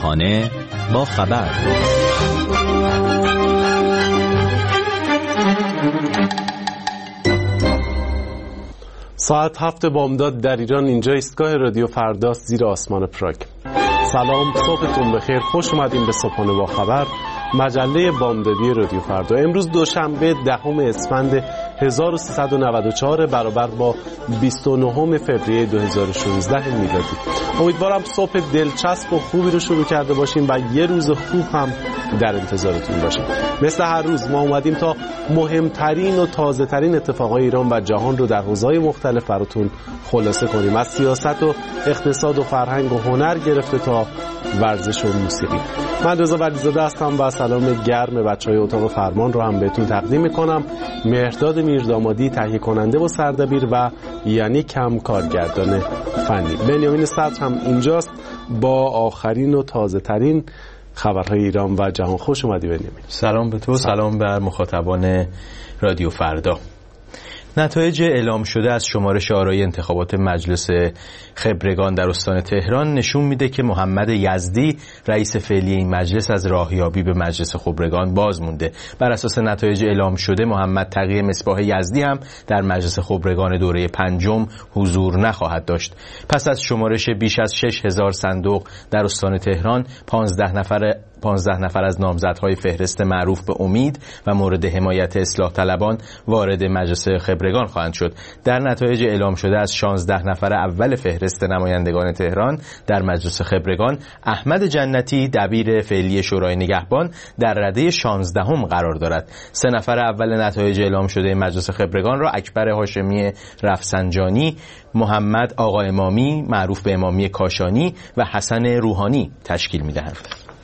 صبحانه با خبر. ساعت 7 بامداد در ایران. اینجا ایستگاه رادیو فرداست زیر آسمان پراگ. سلام، صبحتون بخیر. خوش اومدین به صبحانه با خبر، مجله بامدادی رادیو فردا. امروز دوشنبه 10 اسفند 1394 برابر با 29 فوریه 2016 میلادی. امیدوارم صبح دلچسب و خوبی رو شروع کرده باشیم و یه روز خوب هم در انتظارتون باشیم. مثل هر روز ما اومدیم تا مهمترین و تازه ترین اتفاقای ایران و جهان رو در حوزه‌های مختلف براتون خلاصه کنیم، از سیاست و اقتصاد و فرهنگ و هنر گرفته تا ورزش و موسیقی. من رضا ولیزاده هستم و سلام گرم بچهای اتاق فرمان رو هم بهتون تقدیم میکنم. مهرداد میردامادی تهیه کننده و سردبیر و یعنی کم کارگردان فنی. بنیامین صدر هم اینجاست با آخرین و تازه ترین خبرهای ایران و جهان. خوش اومدی بنیامین. سلام به تو، سلام بر مخاطبان رادیو فردا. نتایج اعلام شده از شمارش آرای انتخابات مجلس خبرگان در استان تهران نشون میده که محمد یزدی رئیس فعلی این مجلس از راهیابی به مجلس خبرگان باز مونده. بر اساس نتایج اعلام شده محمد تقی مصباح یزدی هم در مجلس خبرگان دوره 5 حضور نخواهد داشت. پس از شمارش بیش از 6000 صندوق در استان تهران 15 نفر از نامزدهای فهرست معروف به امید و مورد حمایت اصلاح طلبان وارد مجلس خبرگان خواهند شد. در نتایج اعلام شده از 16 نفر اول فهرست نمایندگان تهران در مجلس خبرگان، احمد جنتی دبیر فعلی شورای نگهبان در رده 16 قرار دارد. 3 نفر اول نتایج اعلام شده مجلس خبرگان را اکبر هاشمی رفسنجانی، محمد آقا امامی معروف به امامی کاشانی و حسن روحانی تشکیل می‌دهند.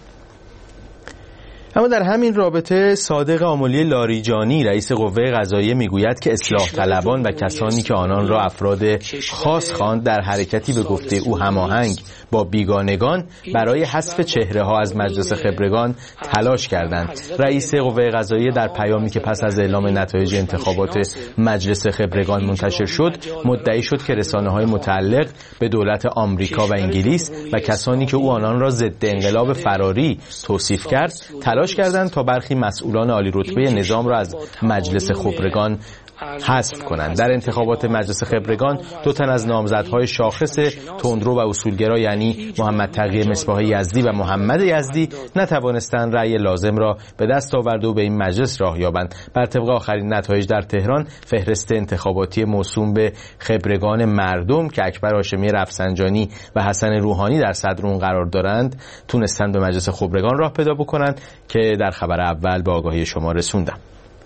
اما در همین رابطه صادق آملی لاریجانی رئیس قوه قضاییه میگوید که اصلاح طلبان و کسانی که آنان را افراد خاص خواند در حرکتی به گفته او هماهنگ با بیگانگان برای حذف چهره ها از مجلس خبرگان تلاش کردند. رئیس قوه قضاییه در پیامی که پس از اعلام نتایج انتخابات مجلس خبرگان منتشر شد مدعی شد که رسانه‌های متعلق به دولت آمریکا و انگلیس و کسانی که او آنان را ضد انقلاب فراری توصیف کرد تلاش کردند تا برخی مسئولان عالی رتبه نظام را از مجلس خبرگان حذف کنند. در انتخابات مجلس خبرگان 2 تن از نامزدهای شاخص تندرو و اصولگرا یعنی محمد تقی مصباح یزدی و محمد یزدی نتوانستند رأی لازم را به دست آورده و به این مجلس راه یابند. بر طبق آخرین نتایج در تهران، فهرست انتخاباتی موسوم به خبرگان مردم که اکبر هاشمی رفسنجانی و حسن روحانی در صدر اون قرار دارند تونستند به مجلس خبرگان راه پیدا بکنند که در خبر اول به آگاهی شما رسوندم.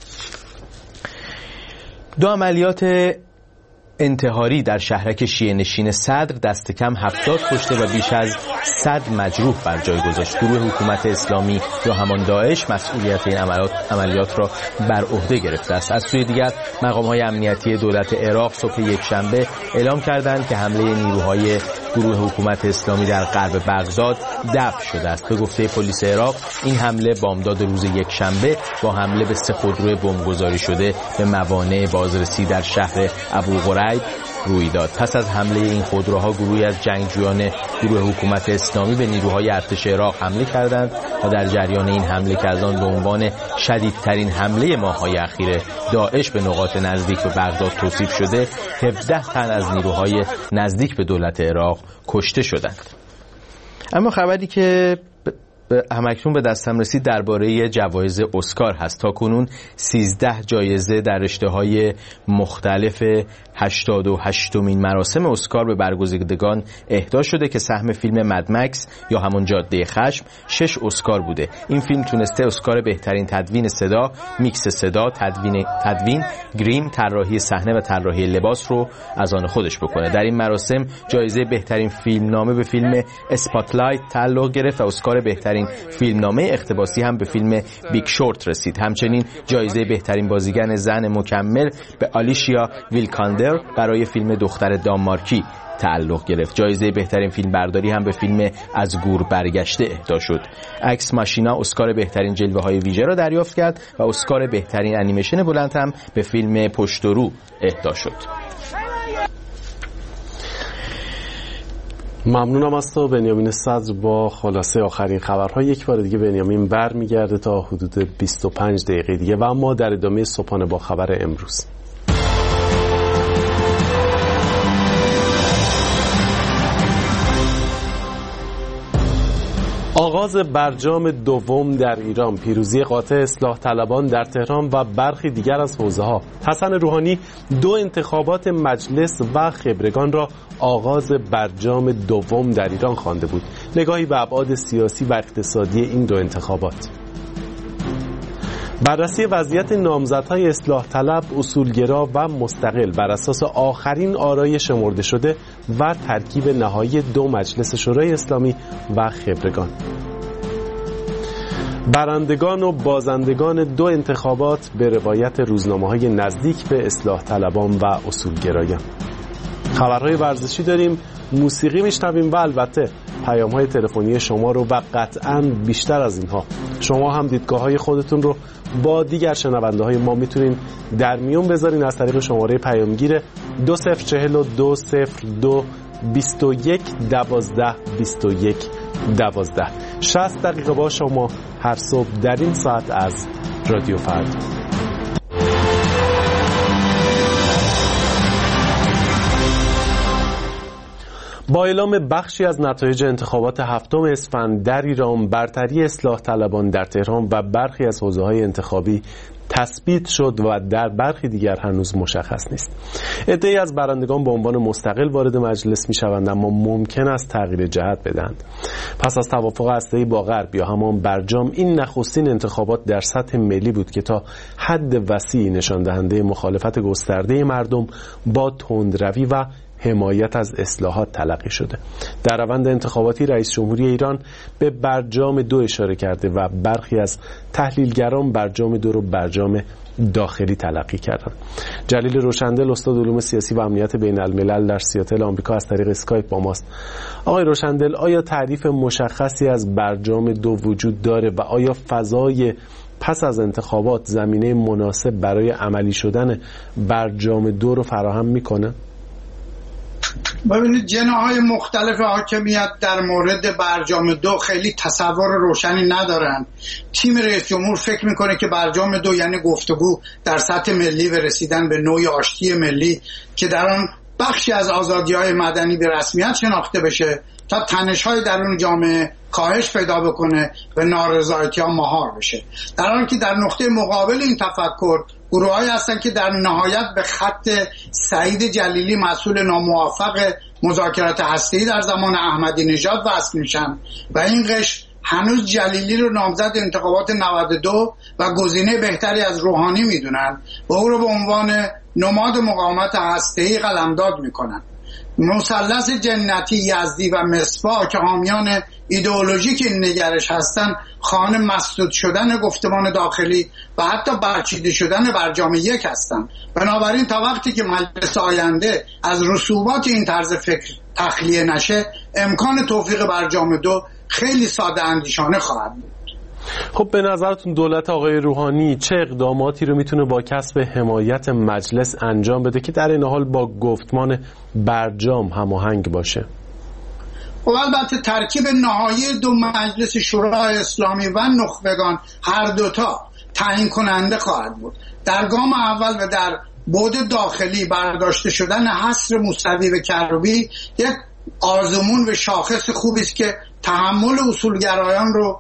2 عملیات انتحاری در شهرک شیعه‌نشین صدر دست کم 70 کشته و بیش از 100 مجروح بر جای گذاشت. گروه حکومت اسلامی یا همان داعش مسئولیت این عملیات را بر عهده گرفته است. از سوی دیگر مقام‌های امنیتی دولت عراق صبح یکشنبه اعلام کردند که حمله نیروهای گروه حکومت اسلامی در غرب بغداد دفع شده است. به گفته پلیس عراق این حمله بامداد روز یکشنبه با حمله به 3 خودروی بمبگذاری شده به موانع بازرسی در شهر ابوغریب روی داد. پس از حمله این خودروها گروهی از جنگجویان گروه حکومت اسلامی به نیروهای ارتش عراق حمله کردند و در جریان این حمله که از آن به عنوان شدیدترین حمله ماه‌های اخیر داعش به نقاط نزدیک به بغداد توصیف شده، 17 تن از نیروهای نزدیک به دولت عراق کشته شدند. اما خبری که همکنون به دستم رسید درباره جوایز اسکار هست. تا کنون 13 جایزه در رشته‌های مختلف 88مین مراسم اسکار به برگزیدگان اهدا شده که سهم فیلم مدمکس یا همون جاده خشم 6 اسکار بوده. این فیلم تونسته اسکار بهترین تدوین صدا، میکس صدا، تدوین، گریم، طراحی صحنه و طراحی لباس رو از آن خودش بکنه. در این مراسم جایزه بهترین فیلمنامه به فیلم اسپاتلایت تعلق گرفت و اسکار بهترین فیلمنامه اقتباسی هم به فیلم بیگ شورت رسید. همچنین جایزه بهترین بازیگر زن مکمل به آلیشیا ویلکاندر برای فیلم دختر دانمارکی تعلق گرفت. جایزه بهترین فیلم برداری هم به فیلم از گور برگشته اهدا شد. اکس ماشینا اسکار بهترین جلوه های ویژه را دریافت کرد و اسکار بهترین انیمیشن بلند هم به فیلم پشت و رو اهدا شد. ممنونم از تو بنیامین صدر با خلاصه آخرین خبرها. یک بار دیگه بنیامین برمیگرده تا حدود 25 دقیقه دیگه و اما در ادامه صبحانه با خبر امروز. آغاز برجام دوم در ایران، پیروزی قاطع اصلاح طلبان در تهران و برخی دیگر از حوزه‌ها. حسن روحانی 2 انتخابات مجلس و خبرگان را آغاز برجام دوم در ایران خوانده بود. نگاهی به ابعاد سیاسی و اقتصادی این 2 انتخابات. بررسی وضعیت نامزدهای اصلاح طلب، اصولگرا و مستقل بر اساس آخرین آرای شمرده شده و ترکیب نهایی 2 مجلس شورای اسلامی و خبرگان. برندگان و بازندگان 2 انتخابات به روایت روزنامه‌های نزدیک به اصلاح طلبان و اصولگرایان. خبرهای ورزشی داریم، موسیقی میشنویم و البته پیام‌های تلفنی شما رو و قطعاً بیشتر از اینها شما هم دیدگاه‌های خودتون رو با دیگر شنونده‌های ما میتونین در میون بذارین از طریق شماره پیامگیر 204202 21 12 21 12. 60 دقیقه با شما هر صبح در این ساعت از رادیو فردا. با اعلام بخشی از نتایج انتخابات 7 اسفند در ایران، برتری اصلاح طلبان در تهران و برخی از حوزه‌های انتخابی تثبیت شد و در برخی دیگر هنوز مشخص نیست. عده‌ای از برندگان به عنوان مستقل وارد مجلس می‌شوند، اما ممکن است تغییر جهت بدهند. پس از توافق هسته‌ای با غرب یا همان برجام، این نخستین انتخابات در سطح ملی بود که تا حد وسیعی نشان دهنده مخالفت گسترده مردم با تندروی و حمایت از اصلاحات تلقی شده. در روند انتخاباتی رئیس جمهوری ایران به برجام 2 اشاره کرده و برخی از تحلیلگران برجام 2 رو برجام داخلی تلقی کردند. جلیل روشندل، استاد علوم سیاسی و امنیت بین الملل در سیاتل آمریکا، از طریق اسکایپ با ماست. آقای روشندل، آیا تعریف مشخصی از برجام 2 وجود داره و آیا فضای پس از انتخابات زمینه مناسب برای عملی شدن برجام 2 رو فراهم میکنه؟ ببینید، جناح‌های مختلف حاکمیت در مورد برجام 2 خیلی تصور روشنی ندارن. تیم رئیس جمهور فکر میکنه که برجام 2 یعنی گفتگو در سطح ملی و رسیدن به نوعی آشتی ملی که در آن بخشی از آزادی‌های مدنی به رسمیت شناخته بشه تا تنش‌های درون جامعه کاهش پیدا بکنه و نارضایتی‌ها مهار بشه. در حالی که در نقطه مقابل این تفکر گروه‌هایی هستن که در نهایت به خط سعید جلیلی، مسئول ناموفق مذاکرات هسته‌ای در زمان احمدی نژاد وصل میشن و این قشر هنوز جلیلی رو نامزد انتخابات 92 و گزینه بهتری از روحانی میدونن و او رو به عنوان نماد مقاومت هسته‌ای قلمداد میکنن. مثلث جنتی، یزدی و مصباح که حامیان ایدئولوژیک این نگرش هستند، خانه مسدود شدن گفتمان داخلی و حتی برچیده شدن برجام 1 هستند. بنابراین تا وقتی که مجلس آینده از رسوبات این طرز فکر تخلیه نشه، امکان توفیق برجام 2 خیلی ساده اندیشانه خواهد بود. خب به نظرتون دولت آقای روحانی چه اقداماتی رو میتونه با کسب حمایت مجلس انجام بده که در این حال با گفتمان برجام هماهنگ باشه؟ خب البته ترکیب نهایی 2 مجلس شورای اسلامی و نخبگان هر دوتا تعیین کننده خواهد بود. در گام اول و در بعد داخلی برداشته شدن حصر موسوی به کروبی یک آزمون و شاخص خوبی است که تحمل اصولگرایان رو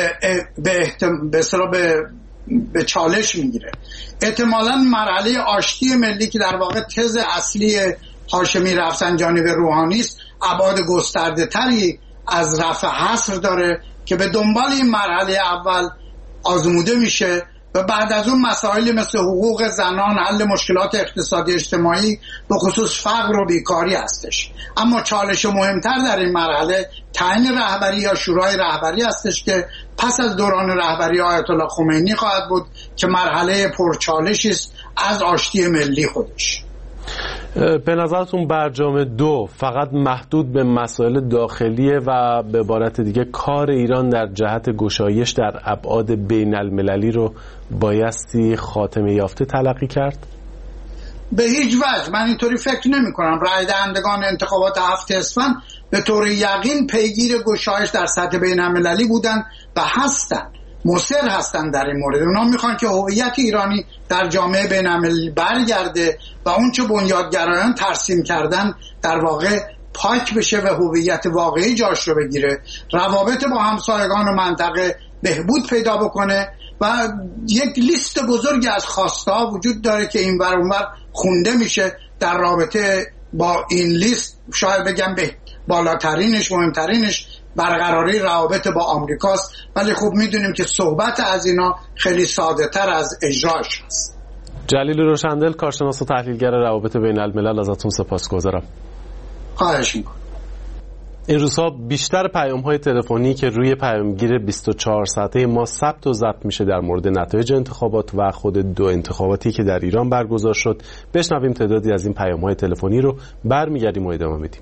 به چالش میگیره. احتمالاً مرحله آشتی ملی که در واقع تز اصلی هاشمی رفسنجانی و روحانی است، ابعاد گسترده تری از رفع حصر داره که به دنبال این مرحله اول آزموده میشه و بعد از اون مسائلی مثل حقوق زنان، حل مشکلات اقتصادی اجتماعی به خصوص فقر و بیکاری هستش. اما چالش مهمتر در این مرحله تعیین رهبری یا شورای رهبری هستش که پس از دوران رهبری آیت الله خمینی خواهد بود که مرحله پرچالشی است از آشتی ملی خودش. به نظرتون برجام 2 فقط محدود به مسائل داخلیه و به عبارت دیگه کار ایران در جهت گشایش در ابعاد بین المللی رو بایستی خاتمه یافته تلقی کرد؟ به هیچ وجه من اینطوری فکر نمی کنم. رای دهندگان انتخابات 7 اسفند به طور یقین پیگیر گشایش در سطح بین المللی بودن و هستن، مصر هستن در این مورد. اونا میخوان که هویت ایرانی در جامعه بین المللی برگرده و اون چه بنیادگرایان ترسیم کردن در واقع پاک بشه و هویت واقعی جاش رو بگیره، روابط با همسایگان و منطقه بهبود پیدا بکنه و یک لیست بزرگی از خواسته ها وجود داره که این ور اون ور خونده میشه. در رابطه با این لیست شاید بگم به بالاترینش، مهمترینش برقراری روابط با آمریکاست، ولی خوب میدونیم که صحبت از اینا خیلی ساده تر از اجراش هست. جلیل روشندل، کارشناس و تحلیلگر روابط بین الملل، ازتون سپاسگزارم. خواهش میکنم. این روزها بیشتر پیام‌های تلفنی که روی پیامگیر 24 ساعته ما ثبت و ضبط میشه در مورد نتایج انتخابات و خود دو انتخاباتی که در ایران برگزار شد. بشنویم تعدادی از این پیام‌های تلفنی رو، برمیگردیم و ادامه میدیم.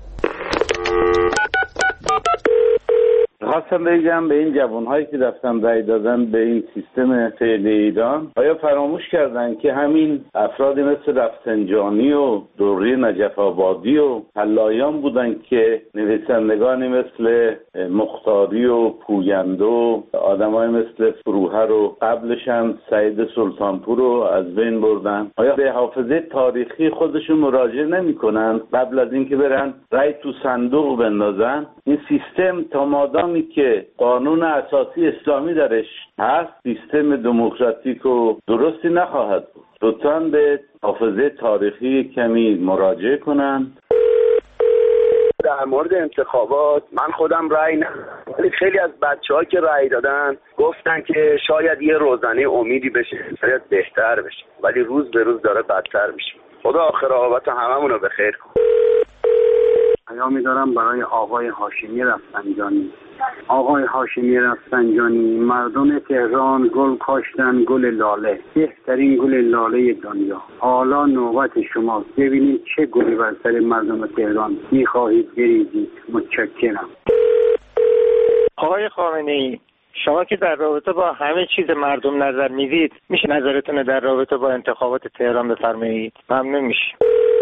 خواستم بگم به این جوانهایی که رفتن رای دادن به این سیستم فعلی ایران، آیا فراموش کردن که همین افرادی مثل رفسنجانی و دوری نجف آبادی و حلایان بودن که نویسندگانی مثل مختاری و پوینده و آدمای مثل فروهر و قبلش هم سعید سلطانپور رو از بین بردن؟ آیا به حافظه تاریخی خودشون مراجعه نمی‌کنن قبل از اینکه برن رای تو صندوق بندازن؟ این سیستم تا مادامی که قانون اساسی اسلامی درش هست سیستم دموکراتیک و درستی نخواهد بود. لطفاً به حافظه تاریخی کمی مراجعه کنن. در مورد انتخابات من خودم رأی ندادم، ولی خیلی از بچه‌ها که رأی دادن گفتن که شاید یه روزنه امیدی بشه، شاید بهتر بشه، ولی روز به روز داره بدتر میشه. خدا آخر عاقبت هممون رو به خیر کنه. پیامی دارم برای آقای هاشمی رفسنجانی. آقای هاشمی رفسنجانی، مردم تهران گل کاشتن، گل لاله، بهترین گل لاله دنیا. حالا نوبت شماست، ببینید چه گلی بر سر مردم تهران میخواهید بریزید. متشکرم. آقای خامنه‌ای، شما که در رابطه با همه چیز مردم نظر میدید، میشه نظرتون در رابطه با انتخابات تهران بفرمایید؟ ممنون میشه.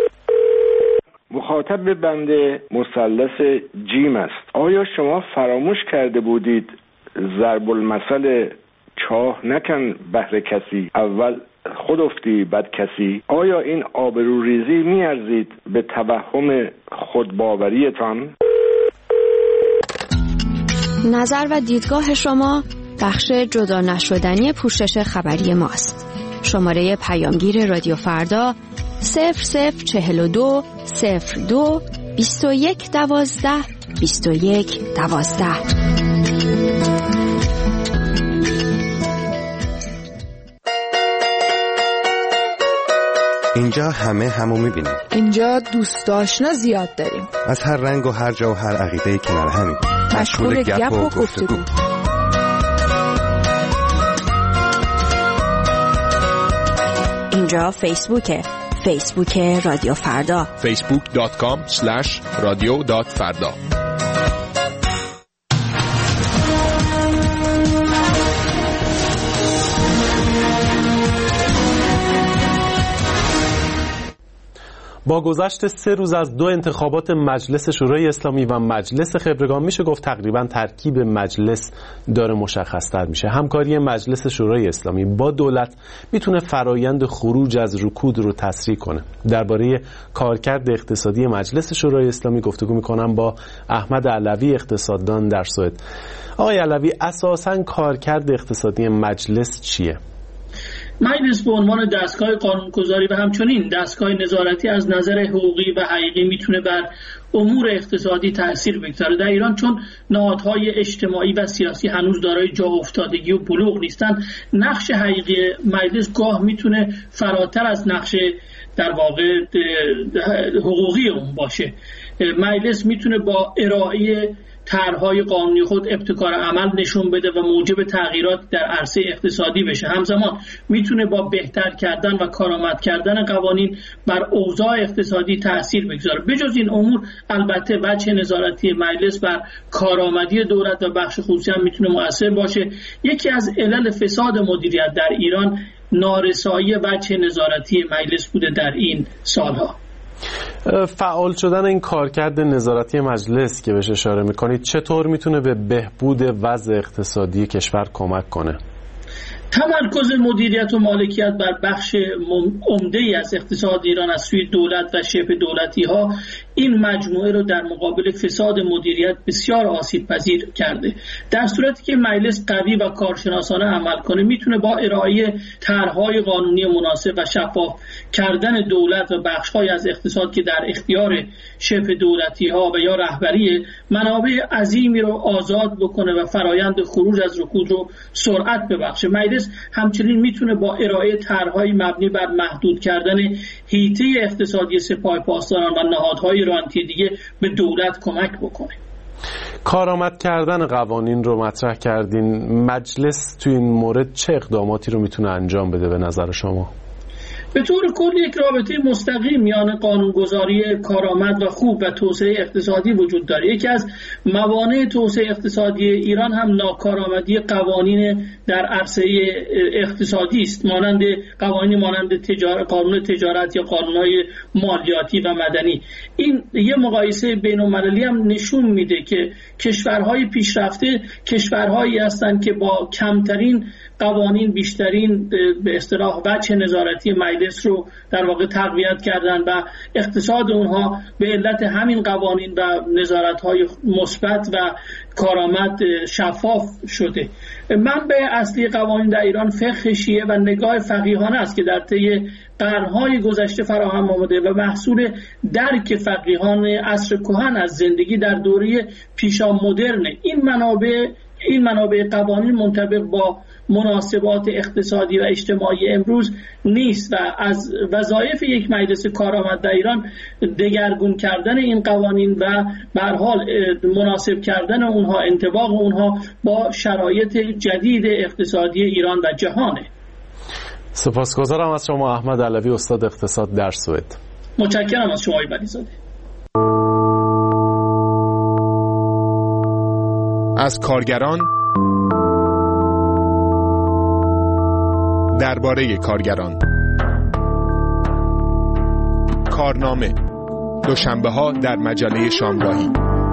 مخاطب بنده مثلث جیم است. آیا شما فراموش کرده بودید ضرب المثل چاه نکن بهر کسی، اول خود افتی بد کسی؟ آیا این آبروریزی میارزید به توهم خودباوریتان؟ نظر و دیدگاه شما بخش جدا نشدنی پوشش خبری ماست. شماره پیامگیر رادیو فردا 0042 02 21 12 21 12. اینجا همو میبینیم. اینجا دوست آشنا زیاد داریم. از هر رنگ و هر جا و هر عقیده‌ای کنار همیم. مشغول گپ و گفتگو. اینجا فیسبوک رادیو فردا. facebook.com/radio.farda. با گذشت 3 روز از 2 انتخابات مجلس شورای اسلامی و مجلس خبرگان میشه گفت تقریبا ترکیب مجلس داره مشخص‌تر میشه. همکاری مجلس شورای اسلامی با دولت میتونه فرایند خروج از رکود رو تسریع کنه. درباره کارکرد اقتصادی مجلس شورای اسلامی گفتگو میکنم با احمد علوی، اقتصاددان در سوئد. آقای علوی، اساساً کارکرد اقتصادی مجلس چیه؟ مجلس به عنوان دستگاه قانونگذاری و همچنین دستگاه نظارتی از نظر حقوقی و حقیقی میتونه بر امور اقتصادی تأثیر بگذاره. در ایران چون نهادهای اجتماعی و سیاسی هنوز دارای جا افتادگی و بلوغ نیستن، نقش حقیقی مجلس گاه میتونه فراتر از نقش در واقع حقوقی اون باشه. مجلس میتونه با ارائه طرح‌های قانونی خود ابتکار عمل نشون بده و موجب تغییرات در عرصه اقتصادی بشه. همزمان میتونه با بهتر کردن و کارآمد کردن قوانین بر اوضاع اقتصادی تأثیر بگذاره. بجز این امور البته وجه نظارتی مجلس بر کارآمدی دولت و بخش خصوصی هم میتونه مؤثر باشه. یکی از علل فساد مدیریت در ایران نارسایی وجه نظارتی مجلس بوده در این سالها. فعال شدن این کارکرد نظارتی مجلس که بهش اشاره میکنید چطور میتونه به بهبود وضع اقتصادی کشور کمک کنه؟ تمرکز مدیریت و مالکیت بر بخش عمده‌ای از اقتصاد ایران از سوی دولت و شبه دولتی‌ها این مجموعه رو در مقابل فساد مدیریت بسیار آسیب پذیر کرده. در صورتی که مجلس قوی و کارشناسانه عمل کنه میتونه با ارائه طرح‌های قانونی مناسب و شفاف کردن دولت و بخش‌های از اقتصاد که در اختیار شبه دولتی‌ها و یا رهبری منابع عظیمی رو آزاد بکنه و فرایند خروج از رکود رو سرعت ببخشه. مجلس همچنین میتونه با ارائه طرح‌های مبنی بر محدود کردن حیطه اقتصادی سپاه پاسداران و نهادهای رانتی دیگه به دولت کمک بکنه. کارآمد کردن قوانین رو مطرح کردین. مجلس توی این مورد چه اقداماتی رو میتونه انجام بده به نظر شما؟ به طور کل یک رابطه مستقیم میان قانونگذاری کارآمد و خوب و توسعه اقتصادی وجود داره. یکی از موانع توسعه اقتصادی ایران هم ناکارآمدی قوانین در عرصه اقتصادی است، مانند قوانین مانند قانون تجارت یا قانون‌های مالیاتی و مدنی. این یه مقایسه بین‌المللی هم نشون میده که کشورهای پیشرفته کشورهایی هستند که با کمترین قوانین بیشترین به اصطلاح وجه نظارتی مجلس رو در واقع تقویت کردن و اقتصاد اونها به علت همین قوانین و نظارت‌های مثبت و کارآمد شفاف شده. منبع اصلی قوانین در ایران فقه شیعه و نگاه فقیهانه است که در طی قرن‌های گذشته فراهم آمده و محصول درک فقیهان عصر کهن از زندگی در دوره پیشا مدرن. این منابع قوانین منطبق با مناسبات اقتصادی و اجتماعی امروز نیست و از وظایف یک مجلس کارآمد در ایران دگرگون کردن این قوانین و به هر حال مناسب کردن اونها، انطباق اونها با شرایط جدید اقتصادی ایران و جهانه. سپاسگزارم از شما احمد علوی، استاد اقتصاد در سوئد. متشکرم از شما بلیزاده. از کارگران درباره کارگران. کارنامه دوشنبه‌ها در مجله شامگاهی.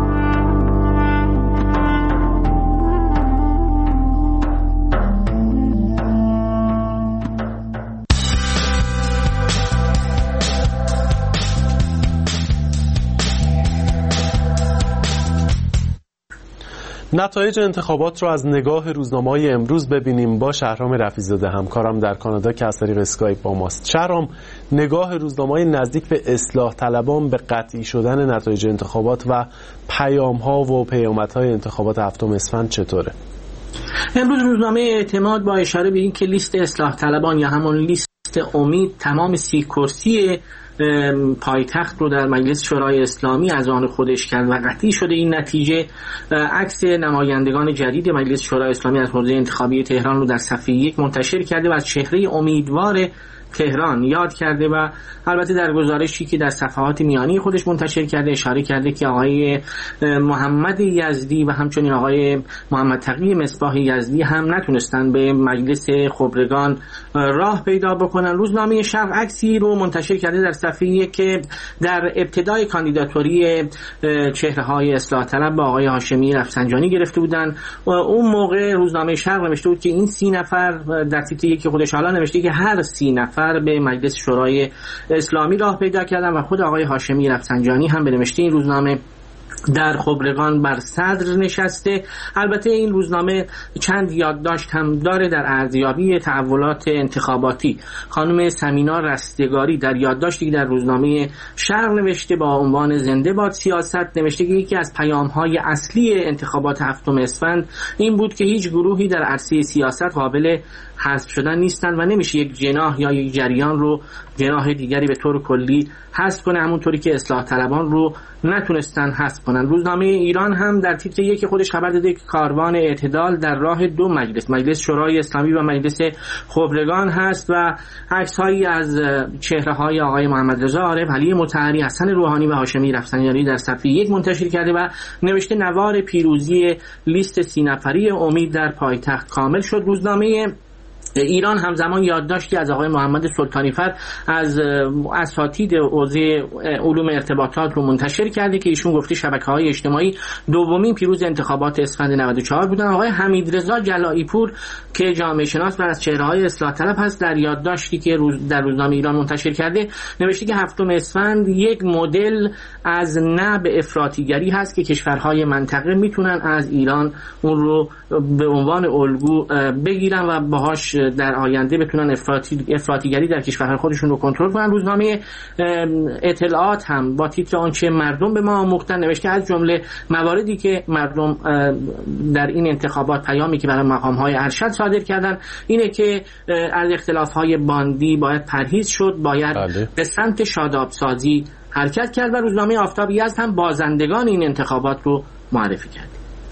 نتایج انتخابات رو از نگاه روزنامه‌های امروز ببینیم با شهرام رفیع‌زاده، همکارم در کانادا که از طریق اسکایپ با ماست. شهرام، نگاه روزنامه‌های نزدیک به اصلاح طلبان به قطعی شدن نتایج انتخابات و پیام‌ها و پیامدهای انتخابات هفتم اسفند چطوره؟ امروز روزنامه اعتماد با اشاره به این که لیست اصلاح طلبان یا همون لیست امید تمام 30 کرسی پایتخت رو در مجلس شورای اسلامی از آن خودش کرد و قطعی شده. این نتیجه عکس نمایندگان جدید مجلس شورای اسلامی از حوزه انتخابی تهران رو در صفحه 1 منتشر کرده و از چهره امیدوار تهران یاد کرده و البته در گزارشی که در صفحات میانی خودش منتشر کرده اشاره کرده که آقای محمد یزدی و همچنین آقای محمد تقی مصباح یزدی هم نتونستن به مجلس خبرگان راه پیدا بکنن. روزنامه شرق عکسی رو منتشر کرده در صفحه که در ابتدای کاندیداتوری چهره‌های اصلاح طلب با آقای هاشمی رفسنجانی گرفته بودن. اون موقع روزنامه شرق نوشته بود که این 30 نفر در تیتر یکی خودش حالا نوشته که هر 30 نفر به مجلس شورای اسلامی راه پیدا کردن و خود آقای هاشمی رفسنجانی هم به نوشته این روزنامه در خبرگان بر صدر نشسته. البته این روزنامه چند یادداشت هم داره در ارزیابی تحولات انتخاباتی. خانم سمینا رستگاری در یادداشتی در روزنامه شرق نوشته با عنوان زنده باد سیاست نوشته که یکی از پیام‌های اصلی انتخابات هفتم اسفند این بود که هیچ گروهی در عرصه سیاست قابل حذف شدن نیستن و نمیشه یک جناح یا یک جریان رو جناح دیگری به طور کلی حذف کنه، همونطوری که اصلاح طلبان رو نتونستن حذف کنن. روزنامه ایران هم در تیتر یک خودش خبر داده که کاروان اعتدال در راه دو مجلس شورای اسلامی و مجلس خبرگان هست و عکس‌هایی از چهره‌های آقای محمد رضا عارف، علی مطهری، حسن روحانی و هاشمی رفسنجانی در صفحه 1 منتشر کرده و نوشته نوار پیروزی لیست 30 نفری امید در پایتخت کامل شد. روزنامه ایران همزمان یادداشتی از آقای محمد سلطانیفر از اساتید حوزه علوم ارتباطات رو منتشر کرده که ایشون گفته شبکه‌های اجتماعی دومین پیروز انتخابات اسفند 94 بودن. آقای حمیدرضا جلایی پور که جامعه شناس و از چهره‌های اصلاح طلب هست، در یادداشتی که در روزنامه ایران منتشر کرده نوشته که 7 اسفند یک مدل از نب افراطیگری هست که کشورهای منطقه میتونن از ایران اون رو به عنوان الگو بگیرن و باهاش در آینده بتونن افراطیگری در کشورهای خودشون رو کنترل کنن. روزنامه اطلاعات هم با تیتر آنچه مردم به ما آموختن نوشته از جمله مواردی که مردم در این انتخابات پیامی که برای مقام‌های ارشد صادر کردن اینه که از اختلاف‌های باندی باید پرهیز شد، باید به سمت شادابسازی حرکت کرد و روزنامه آفتاب یزد هم بازندگان این انتخابات رو معرفی کرد.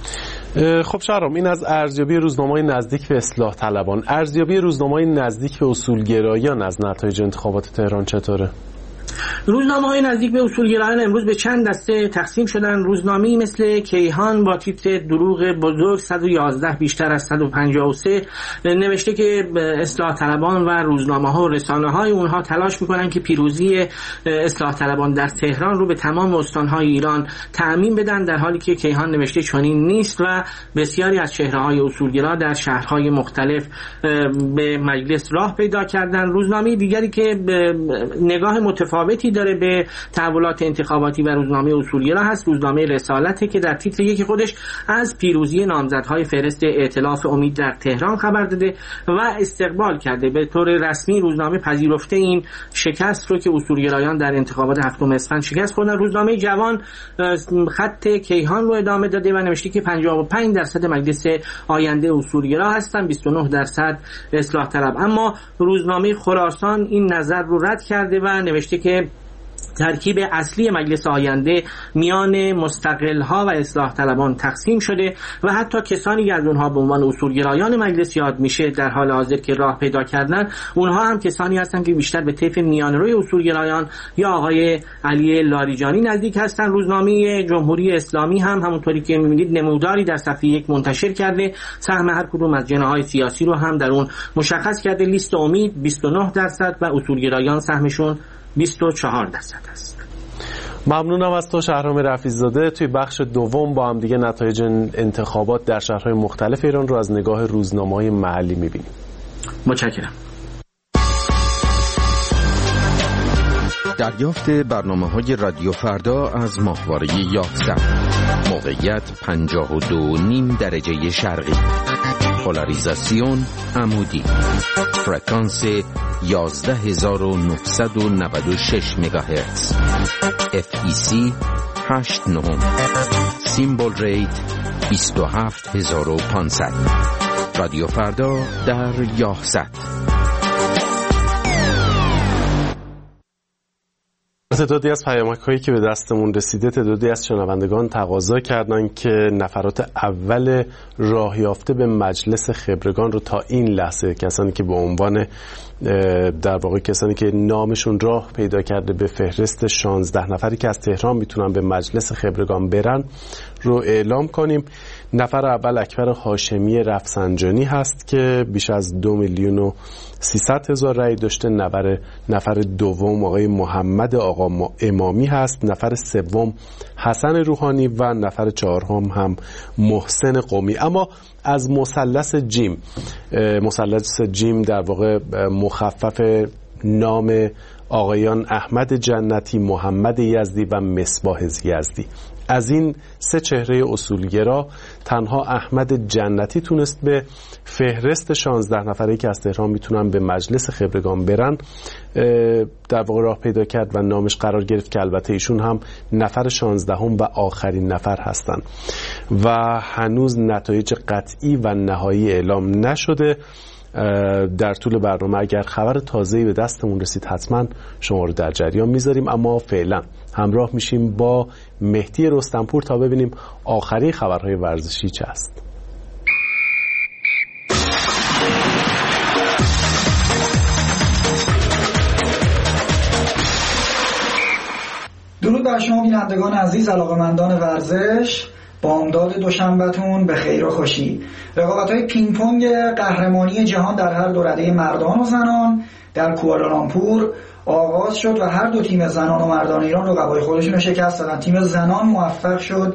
خب شهرام، این از ارزیابی روزنامه‌های نزدیک به اصلاح طلبان. ارزیابی روزنامه‌های نزدیک به اصولگرایان از نتایج انتخابات تهران چطوره؟ روزنامه‌های نزدیک به اصولگرایان امروز به چند دسته تقسیم شدن. روزنامه‌ای مثل کیهان با تیتر دروغ بزرگ 111 بیشتر از 153 نوشته که اصلاح طلبان و روزنامه‌ها و رسانه‌های اونها تلاش می‌کنن که پیروزی اصلاح طلبان در تهران رو به تمام استان‌های ایران تأمین بدن، در حالی که کیهان نوشته چنین نیست و بسیاری از چهره‌های اصولگرا در شهرهای مختلف به مجلس راه پیدا کردن. روزنامه دیگری که نگاه متفاوتی داره به تحولات انتخاباتی و روزنامه اصولگرا هست روزنامه رسالته که در تیتر یکی خودش از پیروزی نامزدهای فهرست ائتلاف امید در تهران خبر داده و استقبال کرده. به طور رسمی روزنامه پذیرفته این شکست رو که اصولگرایان در انتخابات 7 اسفند شکست خوردن. روزنامه جوان خط کیهان رو ادامه داده و نوشته که 55% مجلس آینده اصولگرا هستن، 29% اصلاح طلب. اما روزنامه خراسان این نظر رو رد کرده و نوشته که ترکیب اصلی مجلس آینده میان مستقل‌ها و اصلاح طلبان تقسیم شده و حتی کسانی که از اونها به عنوان اصولگرایان مجلس یاد میشه در حال حاضر که راه پیدا کردن، اونها هم کسانی هستن که بیشتر به طیف میانروی اصولگرایان یا آقای علی لاریجانی نزدیک هستن. روزنامه جمهوری اسلامی هم همونطوری که می‌بینید نموداری در صفحه 1 منتشر کرده، سهم هر کدوم از جناح‌های سیاسی رو هم در اون مشخص کرده. لیست امید 29% و اصولگرایان سهمشون 24% است. ممنونم از تو شهرام رفیع‌زاده. توی بخش دوم با هم دیگه نتایج انتخابات در شهرهای مختلف ایران رو از نگاه روزنامه‌های محلی می‌بینیم. متشکرم. دریافت برنامه‌های رادیو فردا از ماهواره یاهزت. موقعیت 52.5 درجه شرقی. پولاریزاسیون عمودی. فرکانس 11996 مگاهرتز. FEC 89. سیمبل ریت 27500. رادیو فردا در یاهزت. تعدادی از پیامک‌هایی که به دستمون رسیده، تعدادی از شنوندگان تقاضا کردن که نفرات اول راه یافته به مجلس خبرگان رو تا این لحظه، کسانی که به عنوان در واقع کسانی که نامشون راه پیدا کرده به فهرست 16 نفری که از تهران میتونن به مجلس خبرگان برن رو اعلام کنیم. نفر اول اکبر هاشمی رفسنجانی هست که بیش از 2,300,000 رأی داشته. نفر دوم آقای محمد آقا امامی هست. نفر سوم حسن روحانی و نفر چهارم هم محسن قومی. اما از مثلث جیم در واقع مخفف نام آقایان احمد جنتی، محمد یزدی و مصباح یزدی، از این سه چهره اصولگرا تنها احمد جنتی تونست به فهرست 16 نفری که از تهران میتونن به مجلس خبرگان برن در واقع راه پیدا کرد و نامش قرار گرفت که البته ایشون هم نفر 16 و آخرین نفر هستن و هنوز نتایج قطعی و نهایی اعلام نشده. در طول برنامه اگر خبر تازه‌ای به دستمون رسید حتما شما رو در جریان میذاریم، اما فعلا همراه میشیم با مهدی رستمپور تا ببینیم آخرین خبرهای ورزشی چه است. درود بر شما بینندگان عزیز، علاقه‌مندان ورزش. بامداد دوشنبهتون به خیر و خوشی. رقابت‌های پینگ پونگ قهرمانی جهان در هر دو رده مردان و زنان در کوالالامپور آغاز شد و هر دو تیم زنان و مردان ایران رقبای خودشون رو شکست دادن. تیم زنان موفق شد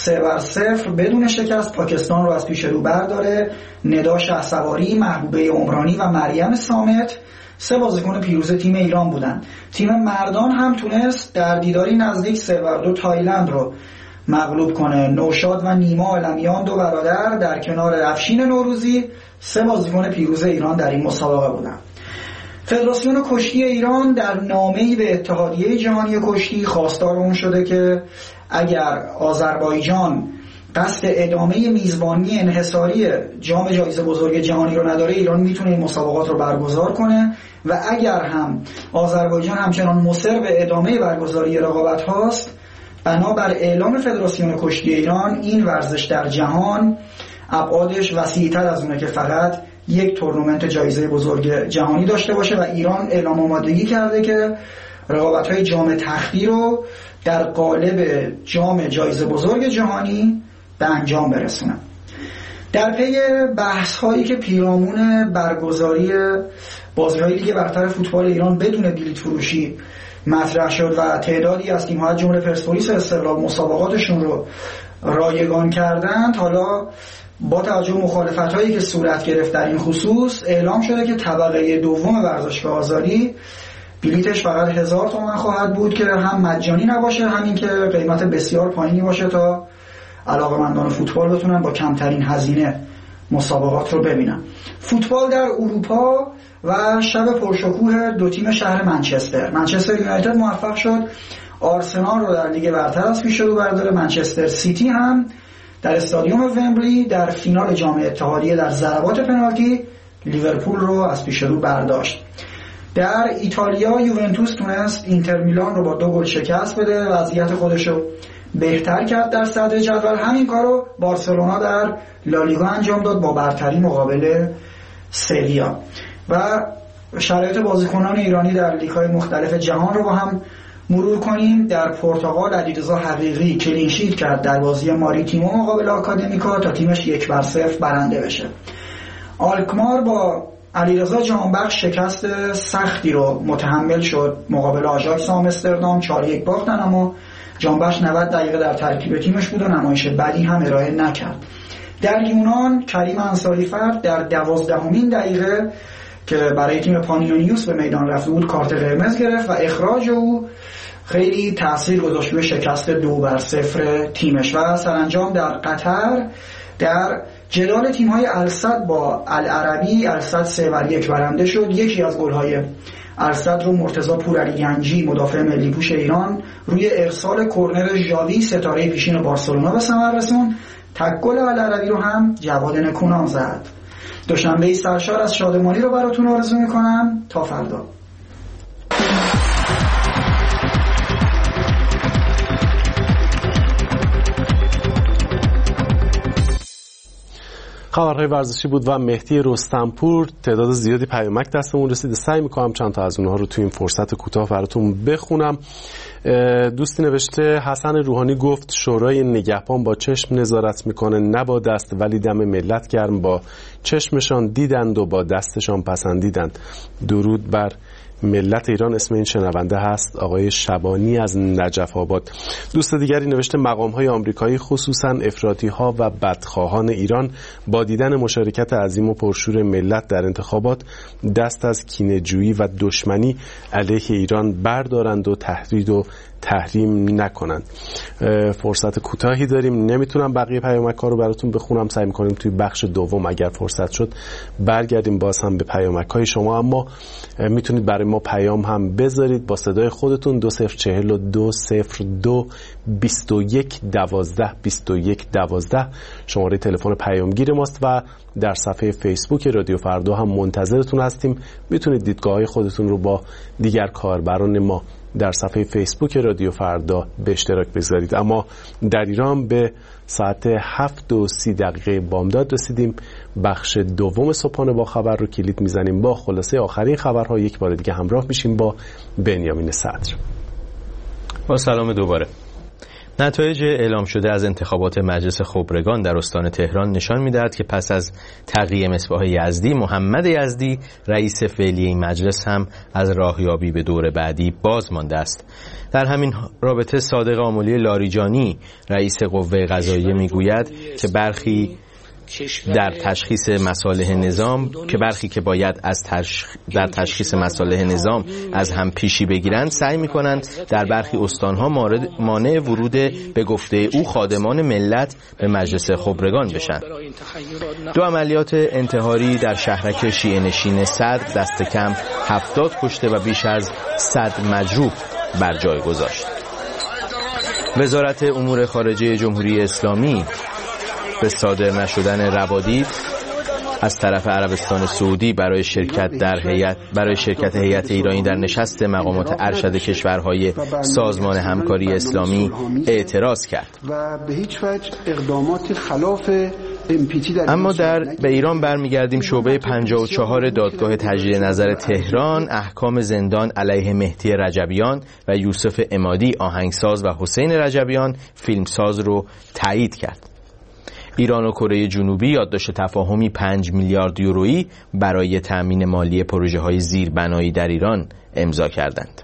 3-0 بدون شکست پاکستان رو از پیش رو برداره. ندا شهسواری، محبوبه عمرانی و مریم صامت 3 بازیکن پیروز تیم ایران بودن. تیم مردان هم تونست در دیداری نزدیک 3-2 تایلند رو مغلوب کنه. نوشاد و نیما عالمیان 2 برادر در کنار افشین نوروزی 3 بازیکن پیروز ایران در این مسابقه بودن. فدراسیون کشتی ایران در نامه‌ای به اتحادیه جهانی کشتی خواستار اون شده که اگر آذربایجان قصد ادامه میزبانی انحصاری جام جایزه بزرگ جهانی رو نداره، ایران میتونه این مسابقات رو برگزار کنه و اگر هم آذربایجان همچنان مصر به ادامه برگزاری رقابت هاست، بنابر اعلام فدراسیون کشتی ایران این ورزش در جهان ابعادش وسیع‌تر از اونه که فقط یک تورنمنت جایزه بزرگ جهانی داشته باشه و ایران اعلام آمادگی کرده که رقابت‌های جام تختی رو در قالب جام جایزه بزرگ جهانی به انجام برسونه. در پی بحث‌هایی که پیرامون برگزاری بازی‌های لیگ برتر فوتبال ایران بدون بلیط فروشی مطرح شد و تعدادی از تیم‌ها جمله پرسپولیس و استقلال مسابقاتشون رو رایگان کردند، حالا با توجه به مخالفت‌هایی که صورت گرفت در این خصوص اعلام شده که طبقه دوم ورزشگاه آزادی بلیتش فقط 1000 تومان خواهد بود که هم مجانی نباشه، همین که قیمت بسیار پایینی باشه تا علاقه‌مندان فوتبال بتونن با کمترین هزینه مسابقات رو ببینن. فوتبال در اروپا و شب پرشکوه دو تیم شهر منچستر یونایتد موفق شد آرسنال رو در لیگ برتر از پیش رو برداره. منچستر سیتی هم در استادیوم ومبلی در فینال جام اتحادیه در ضربات پنالتی لیورپول رو از پیش رو برداشت. در ایتالیا یوونتوس تونست اینتر میلان رو با 2 گل شکست بده، وضعیت خودش رو بهتر کرد در صدر جدول. همین کارو بارسلونا در لالیگا انجام داد با برتری مقابل سویا. و شرایط بازیکنان ایرانی در لیگ‌های مختلف جهان رو با هم مرور کنیم. در پرتغال علیرضا حقیقی کلین شیت کرد در بازی ماریتیمو مقابل آکادمیکا تا تیمش 1-0 برنده بشه. آلکمار با علیرضا جهانبخش شکست سختی رو متحمل شد مقابل آژاکس آمستردام، 4-1 باختن، اما جهانبخش 90 دقیقه در ترکیب تیمش بود و نمایش بدی هم ارائه نکرد. در یونان کریم انصاری فرد در 12مین دقیقه که برای تیم پانیونیوس به میدان رفته بود کارت قرمز گرفت و اخراج او خیلی تأثیر گذاشت به شکست 2-0 تیمش. و سرانجام در قطر در جدال تیم‌های الصد با العربی الصد 3-1 برنده شد. یکی از گل‌های الصد رو مرتضی پورعلی گنجی مدافع ملی پوش ایران روی ارسال کرنر ژاوی ستاره پیشین بارسلونا به ثمر رسوند. تک گل العربی رو هم جواد نکونام زد. دوشنبه سرشار از شادمانی رو براتون آرزو می‌کنم تا فردا. خبرهای ورزشی بود و مهدی رستمپور. تعداد زیادی پیامک دستمون رسید، سعی میکنم چند تا از اونها رو تو این فرصت کوتاه براتون بخونم. دوستی نوشته حسن روحانی گفت شورای نگهبان با چشم نظارت میکنه نه با دست، ولی دم ملت گرم با چشمشان دیدند و با دستشان پسندیدند. درود بر ملت ایران. اسم این شنونده هست آقای شبانی از نجف آباد. دوست دیگری نوشته مقام‌های آمریکایی خصوصا افراطی‌ها و بدخواهان ایران با دیدن مشارکت عظیم و پرشور ملت در انتخابات دست از کینه‌جویی و دشمنی علیه ایران بردارند و تهدید و تحریم نکنند. فرصت کوتاهی داریم، نمیتونم بقیه پیامک‌ها رو براتون بخونم. سعی می‌کنیم توی بخش دوم اگر فرصت شد برگردیم باز هم به پیامک‌های شما، اما میتونید برای ما پیام هم بذارید با صدای خودتون. 204221122112 شماره تلفن پیامگیر ماست و در صفحه فیسبوک رادیو فردا هم منتظرتون هستیم. میتونید دیدگاه‌های خودتون رو با دیگر کاربران ما در صفحه فیسبوک رادیو فردا به اشتراک بگذارید. اما در ایران به ساعت 7:30 بامداد رسیدیم. بخش دوم صبحانه با خبر رو کلید میزنیم. با خلاصه آخرین خبرها یک بار دیگه همراه میشیم با بنیامین صدر. با سلام دوباره. نتایج اعلام شده از انتخابات مجلس خبرگان در استان تهران نشان می‌دهد که پس از تقیه مصباح یزدی، محمد یزدی رئیس فعلی این مجلس هم از راهیابی به دور بعدی باز مانده است. در همین رابطه صادق آملی لاریجانی رئیس قوه قضاییه میگوید که برخی در تشخیص مصالح نظام که باید در تشخیص مصالح نظام از هم پیشی بگیرند، سعی می‌کنند در برخی استان‌ها مانع ورود به گفته او خادمان ملت به مجلس خبرگان بشن. 2 عملیات انتحاری در شهرک شیعه نشین صدر دست کم 70 کشته و بیش از 100 مجروح بر جای گذاشت. وزارت امور خارجه جمهوری اسلامی به صادر نشدن روادید از طرف عربستان سعودی برای شرکت هیئت ایرانی در نشست مقامات ارشد کشورهای سازمان همکاری اسلامی اعتراض کرد. و به هیچ وجه اقدامات خلاف اما به ایران برمیگردیم. شعبه 54 دادگاه تجدید نظر تهران احکام زندان علیه مهدی رجبیان و یوسف عمادی آهنگساز و حسین رجبیان فیلمساز رو تایید کرد. ایران و کره جنوبی یادداشت تفاهمی 5 میلیارد یورویی برای تأمین مالی پروژه‌های زیربنایی در ایران امضا کردند.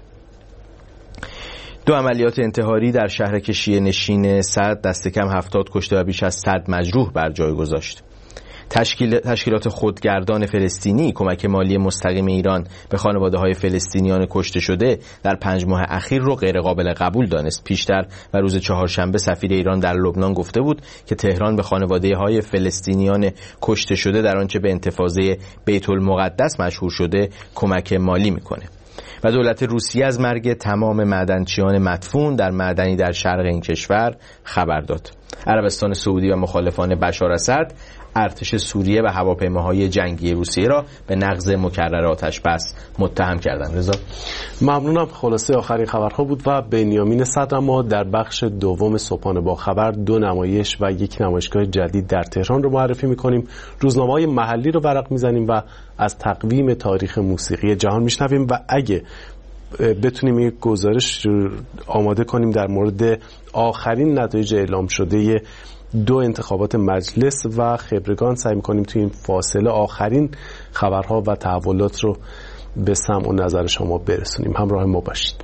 2 عملیات انتحاری در شهرک شیعه نشین صدر دست کم 70 کشته و بیش از 100 مجروح بر جای گذاشت. تشکیلات خودگردان فلسطینی کمک مالی مستقیم ایران به خانواده‌های فلسطینیان کشته شده در 5 ماه اخیر رو غیر قابل قبول دانست. پیشتر و روز چهارشنبه سفیر ایران در لبنان گفته بود که تهران به خانواده‌های فلسطینیان کشته شده در آنچه به انتفاضه بیت المقدس مشهور شده کمک مالی میکنه. و دولت روسیه از مرگ تمام معدنچیان مدفون در معدنی در شرق این کشور خبر داد. عربستان سعودی و مخالفان بشار اسد ارتش سوریه و هواپیماهای جنگی روسیه را به نقض مکرر آتش بس متهم کردند. رضا ممنونم. خلاصه آخرین خبرها بود و بنیامین صدر ما در بخش دوم صبحانه با خبر 2 نمایش و 1 نمایشگاه جدید در تهران رو معرفی می‌کنیم. روزنامه‌های محلی رو ورق می‌زنیم و از تقویم تاریخ موسیقی جهان می‌شنویم و اگه بتونیم یک گزارش آماده کنیم در مورد آخرین نتایج اعلام شده 2 انتخابات مجلس و خبرگان، سعی می‌کنیم توی این فاصله آخرین خبرها و تحولات رو به سمع و نظر شما برسونیم. همراه ما باشید.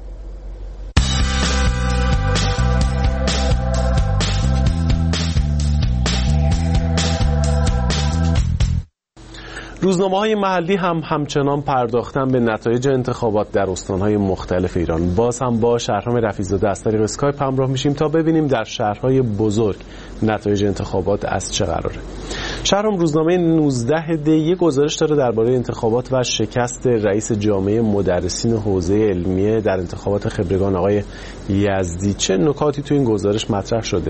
روزنامه‌های محلی همچنان پرداختن به نتایج انتخابات در استان‌های مختلف ایران. باز هم با شهرام رفیع‌زاده از طریق اسکایپ همراه میشیم تا ببینیم در شهرهای بزرگ نتایج انتخابات از چه قراره. شهرام، روزنامه 19 دی یک گزارش داره درباره انتخابات و شکست رئیس جامعه مدرسین حوزه علمیه در انتخابات خبرگان آقای یزدی. چه نکاتی تو این گزارش مطرح شده؟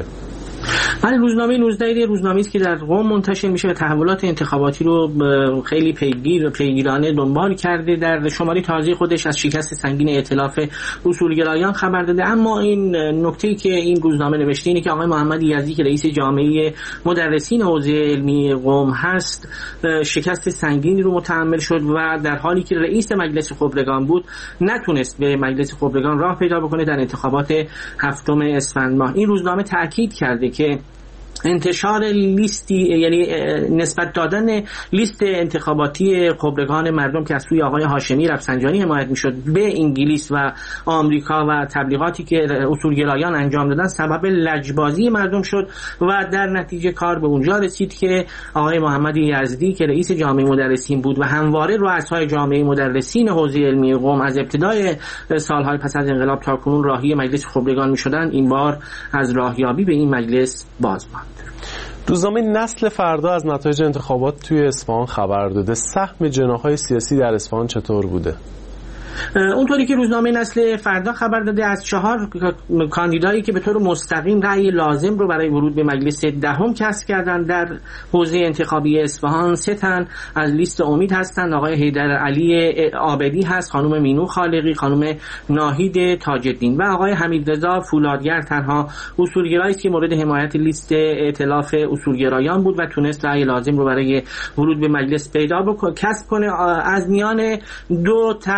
بله، روزنامه 19 دی روزنامه‌ای است که در قم منتشر میشه و تحولات انتخاباتی رو خیلی پیگیرانه دنبال کرده. در شماره تازه خودش از شکست سنگین ائتلاف اصولگرایان خبر داده. اما این نکته‌ای که این روزنامه نوشته اینه که آقای محمد یزدی که رئیس جامعه مدرسین حوزه علمی قم هست شکست سنگینی رو متحمل شد و در حالی که رئیس مجلس خبرگان بود نتونست به مجلس خبرگان راه پیدا بکنه در انتخابات 7 اسفند ماه. این روزنامه تاکید کرده که انتشار لیستی، یعنی نسبت دادن لیست انتخاباتی خبرگان مردم که از سوی آقای هاشمی رفسنجانی حمایت میشد به انگلیس و آمریکا و تبلیغاتی که اصولگرایان انجام دادن سبب لجبازی مردم شد و در نتیجه کار به اونجا رسید که آقای محمد یزدی که رئیس جامعه مدرسین بود و همواره رؤسای جامعه مدرسین حوزه علمی قم از ابتدای سالهای پس از انقلاب تا کنون راهی مجلس خبرگان میشدند، این بار از راهیابی به این مجلس باز ماند. روزنامه نسل فردا از نتایج انتخابات توی اصفهان خبر داده. سهم جناح‌های سیاسی در اصفهان چطور بوده؟ اونطوری که روزنامه نسل فردا خبر داده از 4 کاندیدایی که به طور مستقیم رأی لازم رو برای ورود به مجلس دهم کسب کردن در حوزه انتخابی اصفهان 3 تن از لیست امید هستند. آقای حیدر علی عابدی هست، خانم مینو خالقی، خانم ناهید تاج‌الدین و آقای حمیدرضا فولادگر. تنها اصولگرایی است که مورد حمایت لیست ائتلاف اصولگرایان بود و تونست رأی لازم رو برای ورود به مجلس پیدا کسب کنه. از میان 2 تن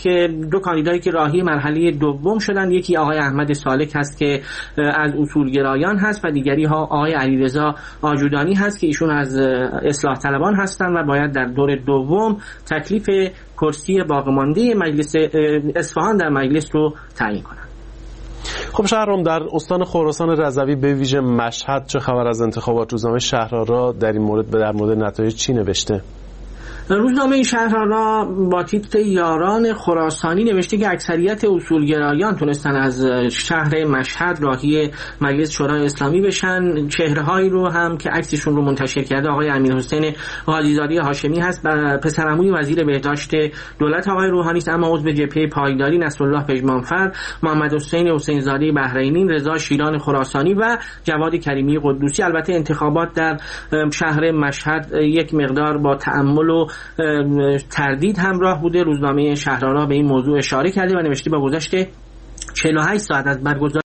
که دو کاندیدایی که راهی مرحله دوم شدن، یکی آقای احمد سالک هست که از اصولگرایان هست و دیگری ها آقای علیرضا آجودانی هست که ایشون از اصلاح طلبان هستن و باید در دور دوم تکلیف کرسی باقی مانده مجلس اصفهان در مجلس رو تعیین کنند. خب شهرام، در استان خراسان رضوی به ویژه مشهد چه خبر از انتخابات؟ روزنامه شهرآرا در این مورد در مورد نتایج چی نوشته؟ روزنامه شهرآرا با تیتر یاران خراسانی نوشته که اکثریت اصولگرایان تونستن از شهر مشهد راهی مجلس شورای اسلامی بشن. چهره‌هایی رو هم که عکسشون رو منتشر کرده آقای امیرحسین قاضیزاده هاشمی هست، پسرعموی وزیر بهداشت دولت آقای روحانی است، اما عضو جبهه پایداری نصرالله پژمانفر، محمد حسین زاده بحرینی، رضا شیران خراسانی و جواد کریمی قدوسی. البته انتخابات در شهر مشهد یک مقدار با تأمل و تردید همراه بوده. روزنامه شهرآرا به این موضوع اشاره کرده و نوشته با گذشت 48 ساعت از برگزاری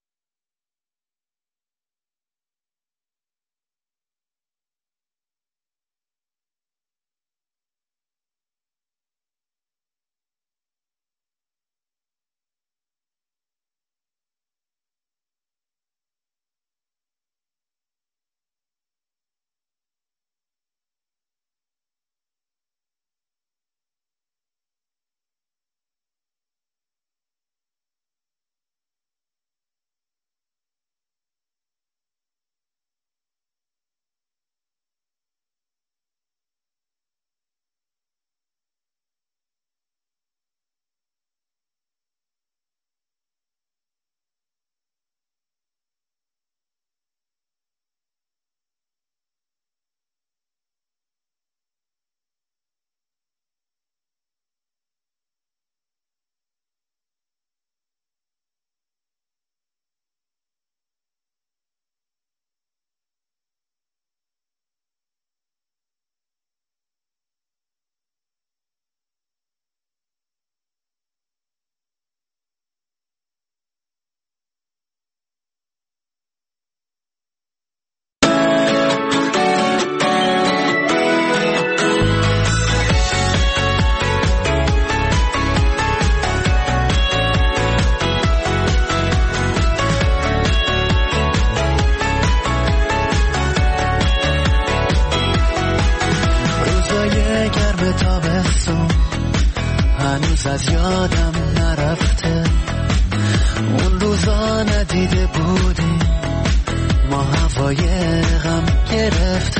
از یادم نرفته، اون روزا ندیده بودیم ما هوای غم گرفته،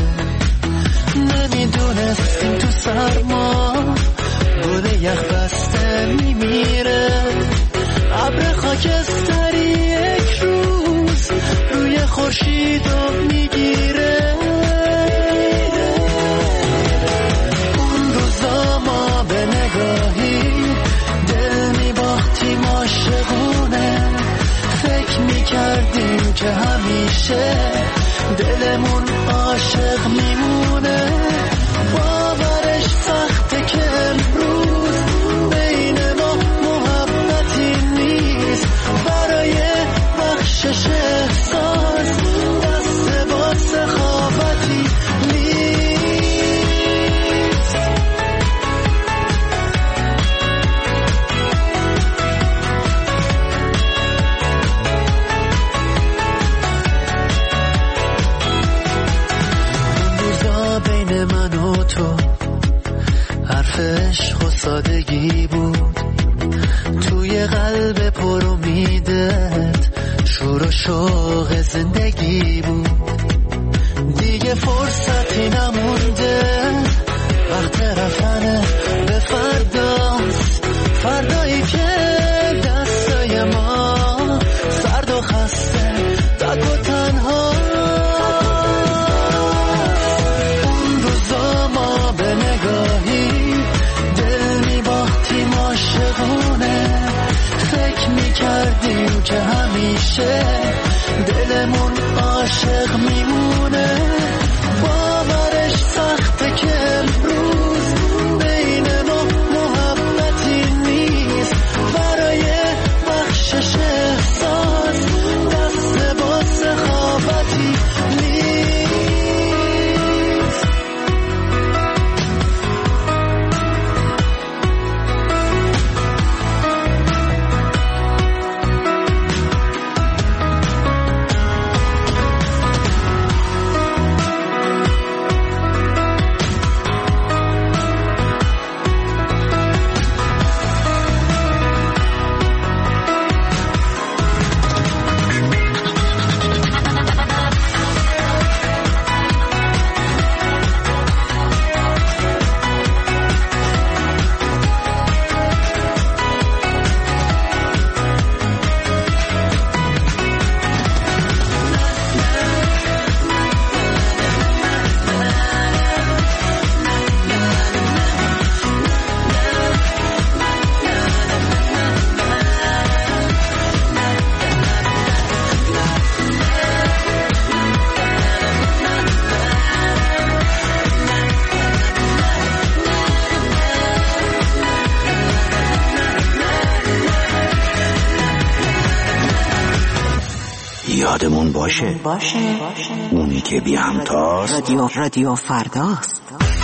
نمیدونستیم تو سرما گل یخ بسته میمیره، ابر خاکستری یک روز روی خورشیدو میگیره، اون روزا ما به نگاهی عاشقونه فکر میکردیم که همیشه دلمون عاشق میمونه، باورش سخته که امروز بین ما محبتی نیست، برای بخشش احساس دست با سخاوتی نیست. من و تو حرف عشق و سادگی بود، توی قلب پر امیدت شور و شوق زندگی بود، دیگه فرصتی نمونده، وقت رفتن به فرداست، فردایی که دستای ما سرد و خسته تک و تنها، کردیم که همیشه دلمون عاشق میمونه، باورش سخته که امروز بین ما محبتی نیست، برای بخشش احساس دست با سخاوتی نیست. یادمون باشه اونی که بی همتاست رادیو فرداست.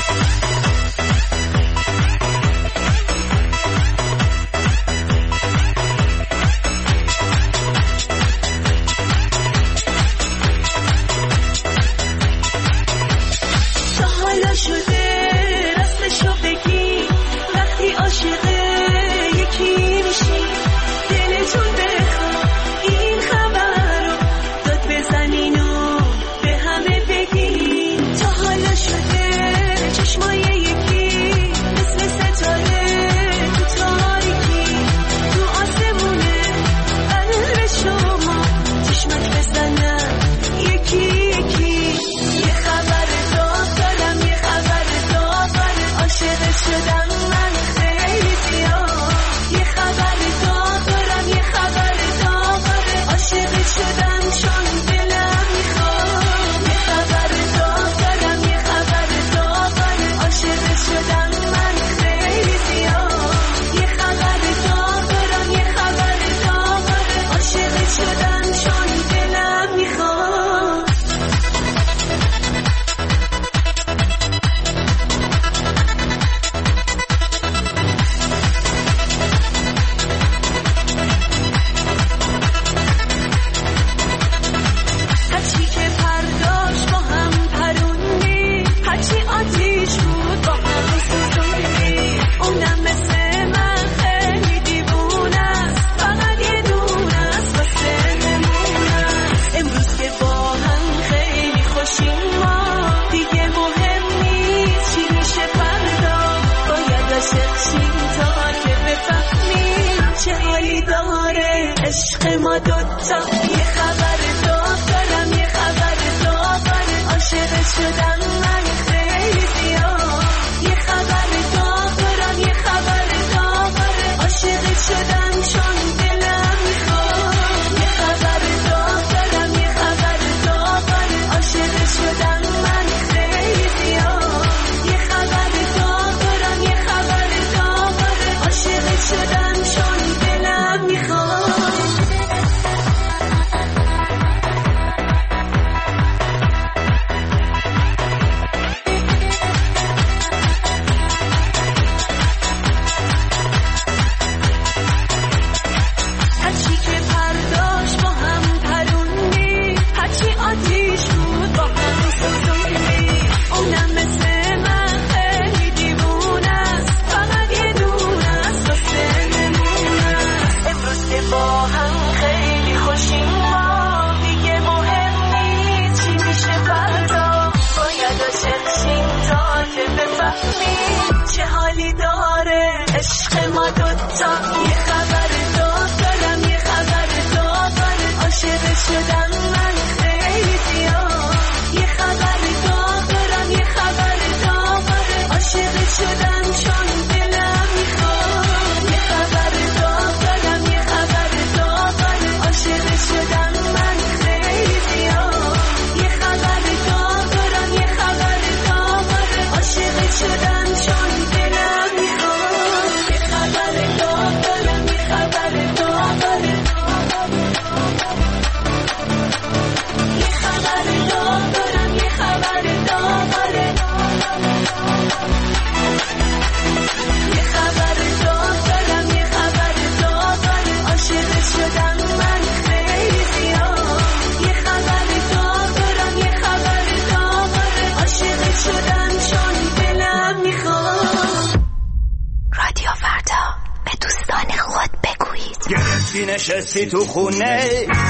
نشستی تو خونه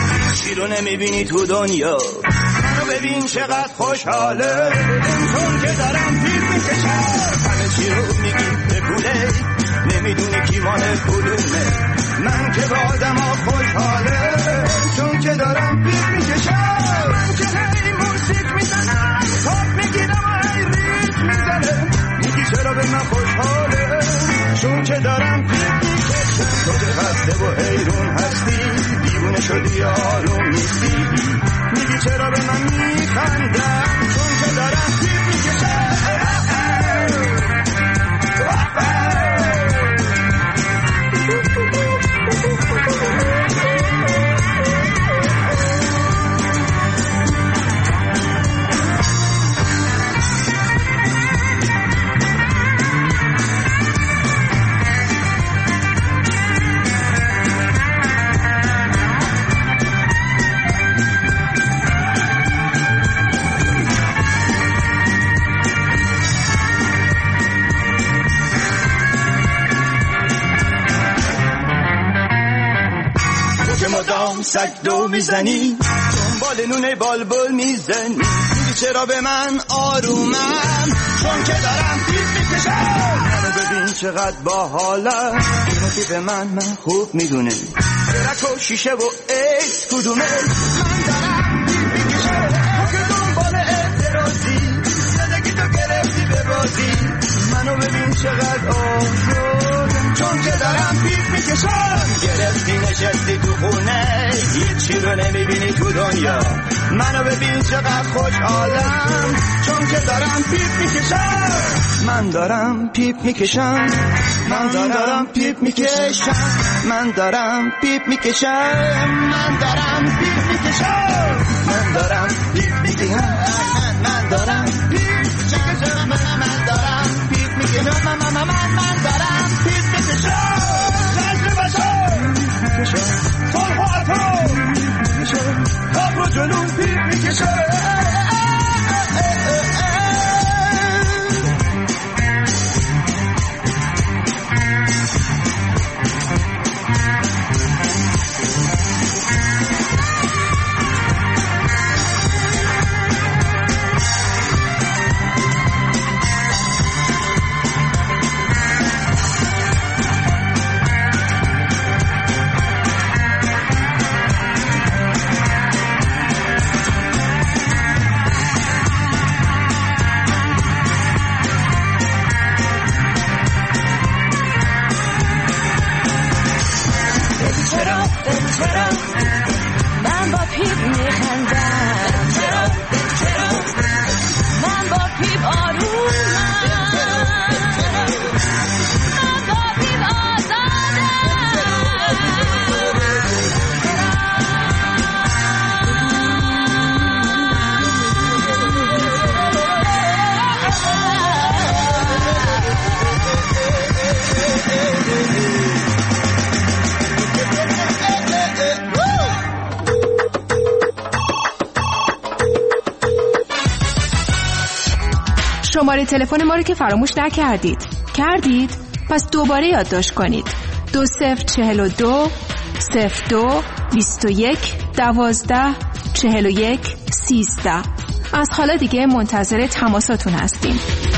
چی رو نمیبینی تو دنیا منو ببین چقدر خوشحاله چون که دارم پیر میکشم همه چی رو میگی به پوله نمیدونی کی مال پولونه من که با آدم ها خوشحاله چون که دارم پیر میکشم من که هی موسیق میزنم تاپ میگیرم و هی ریت میزنه میگی چرا به من خوشحاله چون که دارم پیر میکشم تو که خسته و حیرون هستی دیوونه شدی آروم نیستی میگی چرا به من میخندم چون که دارم پیر میکشم سگ دو میزنی، دنبال نون بالبل میزنی، میگی چرا به من آرومم، چون که دارم پیپ میکشم. منو ببین چقدر باحالم، اینو که به من خوب میدونه، درک و شیشه و ایس کدومه. من دارم پیپ میکشم، تو که دنبال اعتراضی، زندگی تو گرفتی به بازی. منو ببین چقدر آزادم، چون که دارم پیپ میکشم. گرفتی نشستی تو خونه، هیچی رو نمیبینی تو دنیا. منو ببین چقدر خوشحالم، چون که دارم پیپ میکشم. من دارم پیپ میکشم، من دارم پیپ میکشم، من دارم پیپ میکشم، من دارم پیپ میکشم، من دارم پیپ میکشم، من دارم پیپ میکشم، من دارم پیپ میکشم، من دارم پیپ میکشم. جشن بشر میکشم، صلح و عطا میکشم، خبر و جنون پیپ میکشم. من با پیپ میخندم، من با پیپ آرومم، من با پیپ آزادم. شماره تلفن ما رو که فراموش نکردید. کردید؟ پس دوباره یادداشت کنید. 2042 02 21 12 41 13. از حالا دیگه منتظر تماساتون هستیم.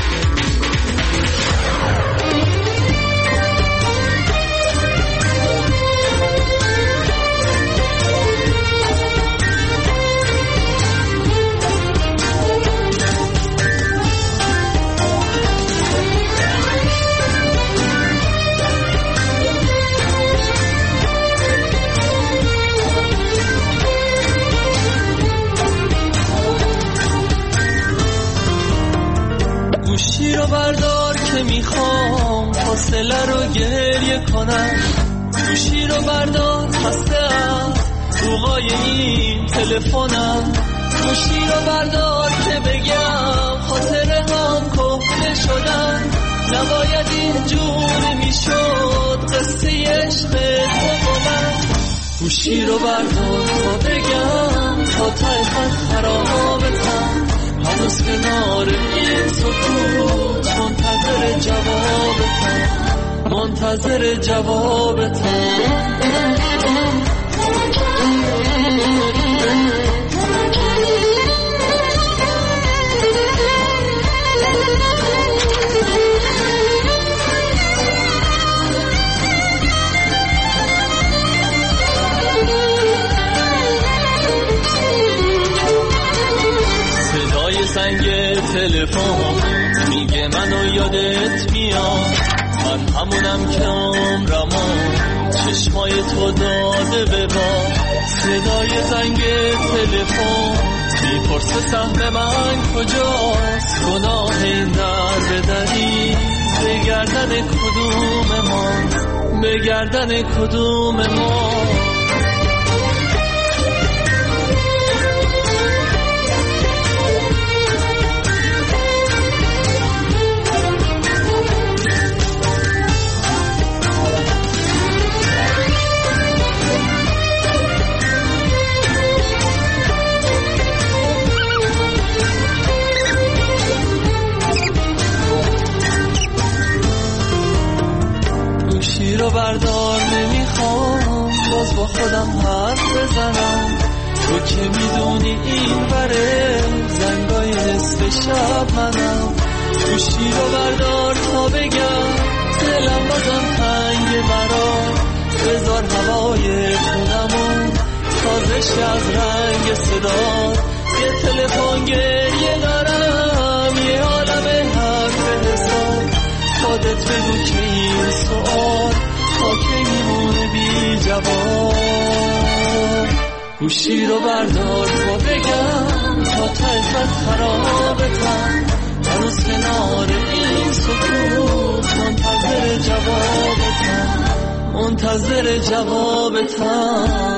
گوشی رو بردار که میخوام فاصله رو گریه کنم. گوشی رو بردار خسته‌ام بوقای این تلفنم. گوشی رو بردار که بگم خاطره هم کهنه شدن. نباید اینجوری میشد قصه عشق تو با من. گوشی رو بردار تا بگم تا ته خط خرابتم. هنوز کنار این سکوت منتظر جوابتم، منتظر جوابتم. زنگ تلفن میگه منو یادت میاد. من همونم که عمرمو چشمای تو داده به باد. صدای زنگ تلفن میپرسه سهم من کجاست. گناه این در بدری به گردن کدوم ما، به گردن کدوم ما. گوشی رو بردار نمیخوام باز با خودم حرف بزنم. این بره زنگای نصف شب منم گوشی رو بردار تا بگم دلم بازم تنگ برام بذار هوای خونمون تازش از رنگ صدا یه تلفن گریه دارم یه عالم حرف حساب خودت بگو که این سوال تا که میمونه بی جواب گوشی رو بردار تا بگم تا تایفت خرابتم هنوز کنار این سکوت منتظر جوابتم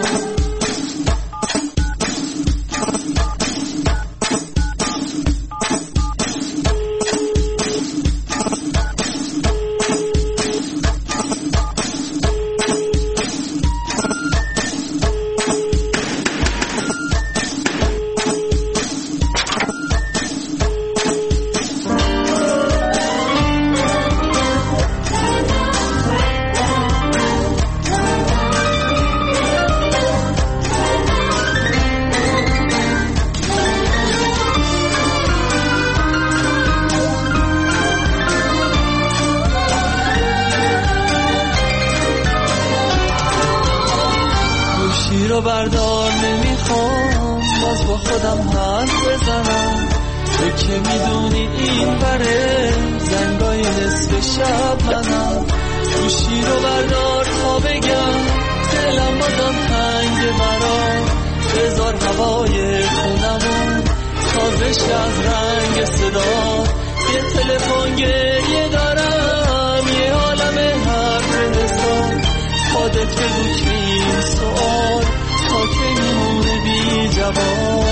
رو بردار نمیخوام باز با خودم حرف بزنم تو که میدونی این بره زنگای نصف شب منم گوشی رو بردار تا بگم دلم بازم تنگ برام بذار هوای خونمون تازش از رنگ صدا یه تلفن گریه دارم یه عالم حرف حساب خودت بگو که این سوال تا که میمونه بی جواب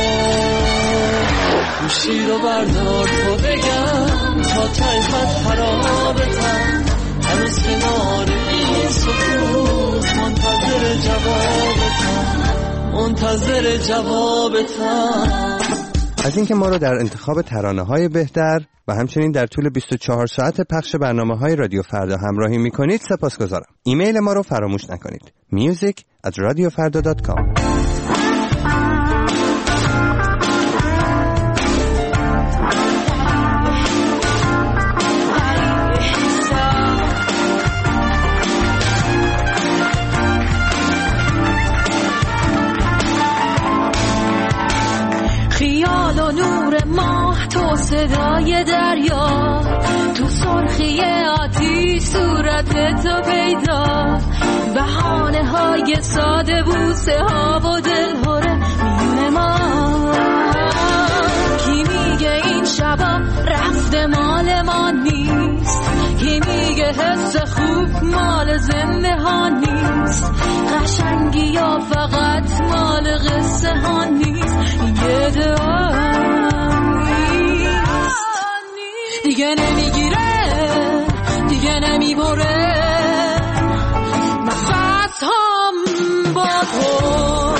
گوشی رو بردار تو بگم تا تایفت خرابتم هنوز کنار این سکوت منتظر جوابتم از اینکه ما رو در انتخاب ترانه‌های بهتر و همچنین در طول 24 ساعت پخش برنامه‌های رادیو فردا همراهی می‌کنید سپاسگزارم. ایمیل ما رو فراموش نکنید. music@radiofarda.com. خیال و نور ماه تو صدای دریا تو سرخی آتیش صورت تو پیدا بهانه های ساده بوسه ها و دلهوره میونه ما کی میگه این شبا رفته مال ما نیست کی میگه حس خوب مال زنده ها نیست قشنگی یا فقط مال قصه ها نیست یه دعا نیست دیگه نمیگیره دیگه نمیبره نفس هم با تو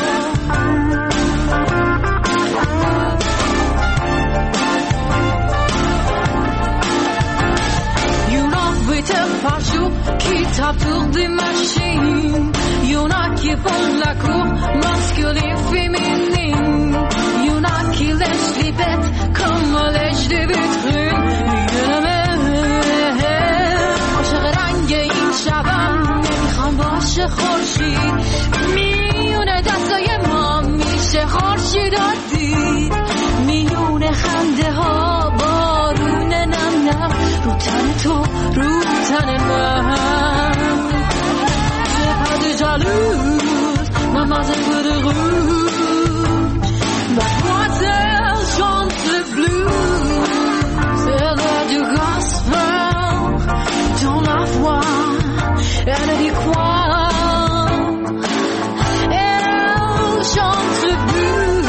Top to the machine Y'en a qui font la cour masculine féminine Y'en a qui lèchent les bêtes comme on lèche des vitrines عاشق رنگ این شبم نمیخوام باشه خورشید میونه دستای ما میشه خورشید دید میونه خنده ها بارون نم نم رو تن تو رو تن من jalouse, mademoiselle de rouge, mademoiselle chante le blues, elle a du gospel dans la voix, elle dit quoi, elle chante le blues.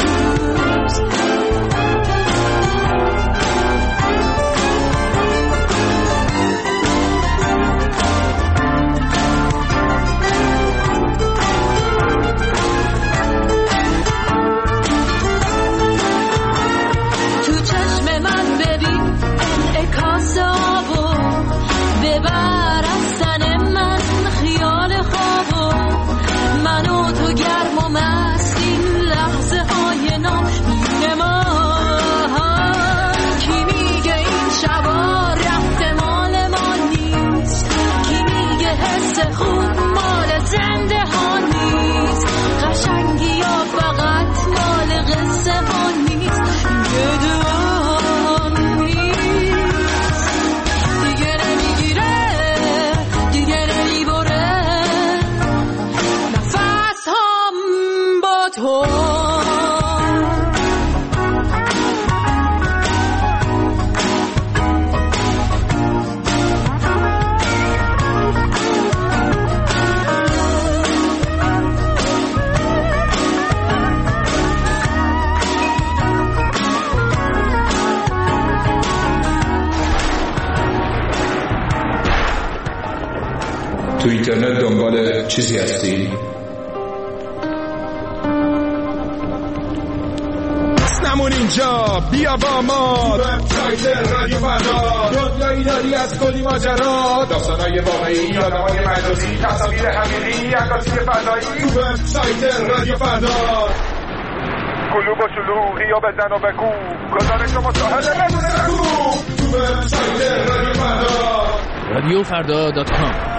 تو اینترنت دنبال چیزی هستی؟ نمون اینجا بیا با ما وبسایت رادیو فردا، دنیایی داری از کلی ماجرا، داستانای واقعی، آدمای مجازی، تصاویر حقیقی، عکاسی فضایی. تو وبسایت رادیو فردا کلوب و شلوغی و بزن و بگو، گزارش و مشاهده بدون رگو. تو وبسایت رادیو فردا radiofrda.com.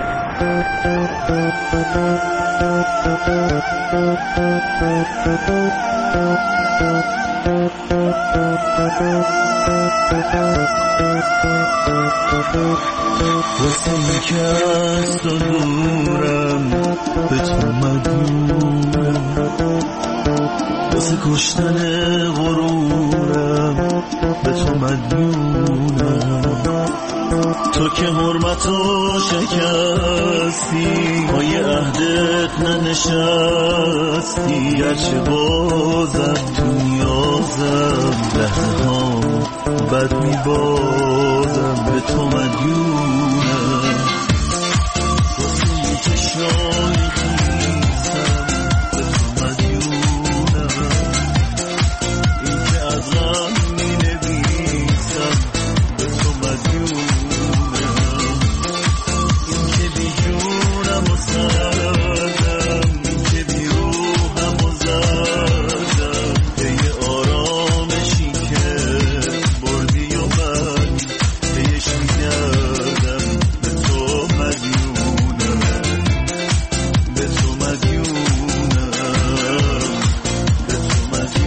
واسه اینکه از تو دورم به تو مدیونم، واسه کشتن غرورم به تو مدیونم، تو که حرمتو شکستی پای عهدت ننشستی، گرچه بازم تو نیازم لحظه ها بد میبازم به تو مدیونم، واسه یه چشای خیسم به تو مدیونم، این که از غم مینویسم به تو مدیونم، این که بی جونم و سردم، این که بی روحم و زردم، به یه آرامشی که بردی و من بهش میگردم به تو مدیونم، به تو مدیونم، به تو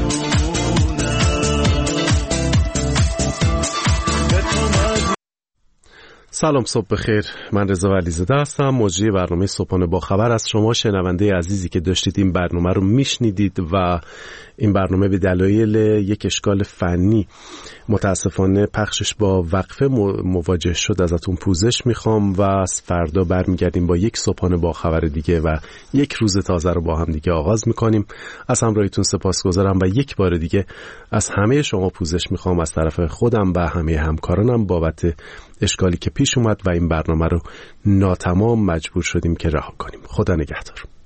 مدیونم. سلام، صبح بخیر. من رضا علیزاده هستم، مجری برنامه صبحانه با خبر. از شما شنونده عزیزی که داشتید این برنامه رو میشنیدید و این برنامه به دلایل یک اشکال فنی متاسفانه پخشش با وقفه مواجه شد، ازتون پوزش میخوام و از فردا برمیگردیم با یک صبحانه با خبر دیگه و یک روز تازه رو با هم دیگه آغاز میکنیم. از همراهیتون سپاسگزارم و یک بار دیگه از همه شما پوزش میخوام از طرف خودم و همه همکارانم بابت اشکالی که پیش اومد و این برنامه رو ناتمام مجبور شدیم که رها کنیم. خدا نگهدار.